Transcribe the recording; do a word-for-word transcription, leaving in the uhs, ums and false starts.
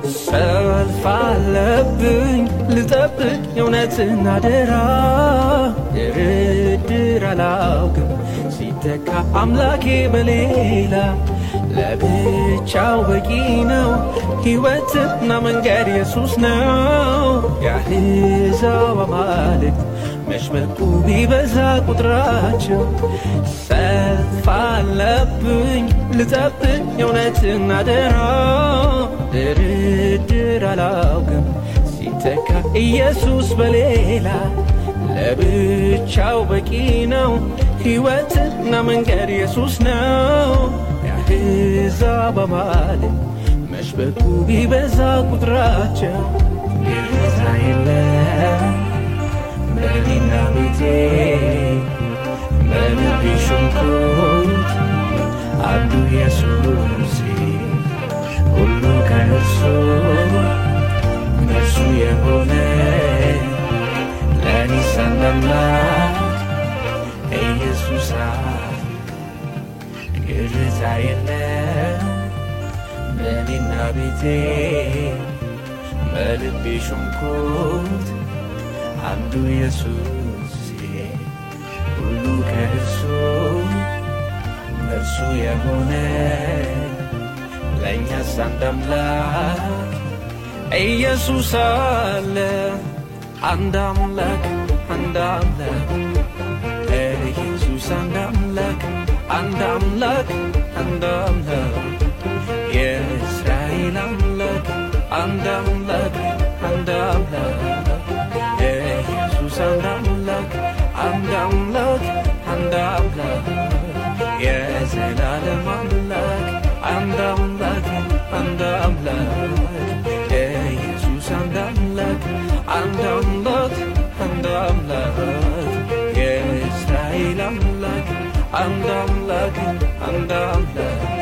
ሰልፍ አለብኝ ልጠብቅ የእውነትን አደራ ድርድር አላውቅም ሲተካ አምላኬ በሌላ ለብቻው በቂ ነው ሕይወትና መንገድ ኢየሱስ ነው የአሕዛብ አማልክት መሽመቁ ቢበዛ ቁጥራቸው ሰልፍ አለብኝ ልጠብቅ የእውነትን አደራ ድርድር አላውቅም ሲተካ ኢየሱስ በሌላ ለብቻው በቂ ነው ሕይወትና መንገድ ኢየሱስ ነው የአሕዛብ አማልክት መሽበቁ ቢበዛ ቁጥራቸው ግርታ የለም በእኔና ቤቴ በልቤ ሾምኩት አንዱ ኢየሱስ ሁሉ ከእርሱ በእርሱ የሆነ ለእኔስ አንድ አምላክ ኢየሱስ ግርታ የለም በእኔና ቤቴ በልቤ ሾምኩት አንዱ ኢየሱስ ሁሉ ከእርሱ በእርሱ የሆነ ለእኛስ አንድ አምላክ ኢየሱስ አለ አንድ አምላክ አንድ አምላክ ኢየሱስ አንድ አምላክ አንድ አምላክ አንድ አምላክ የእስራኤል አምላክ አንድ አምላክ አንድ አምላክ ኢየሱስ አንድ አምላክ አንድ አምላክ አንድ አምላክ የዘላለም አምላክ አንድ አምላክ አንድ አምላክ ኢየሱስ አንድ አምላክ አንድ አምላክ አንድ አምላክ የእስራኤል አምላክ አንድ አምላክ አንድ አምላክ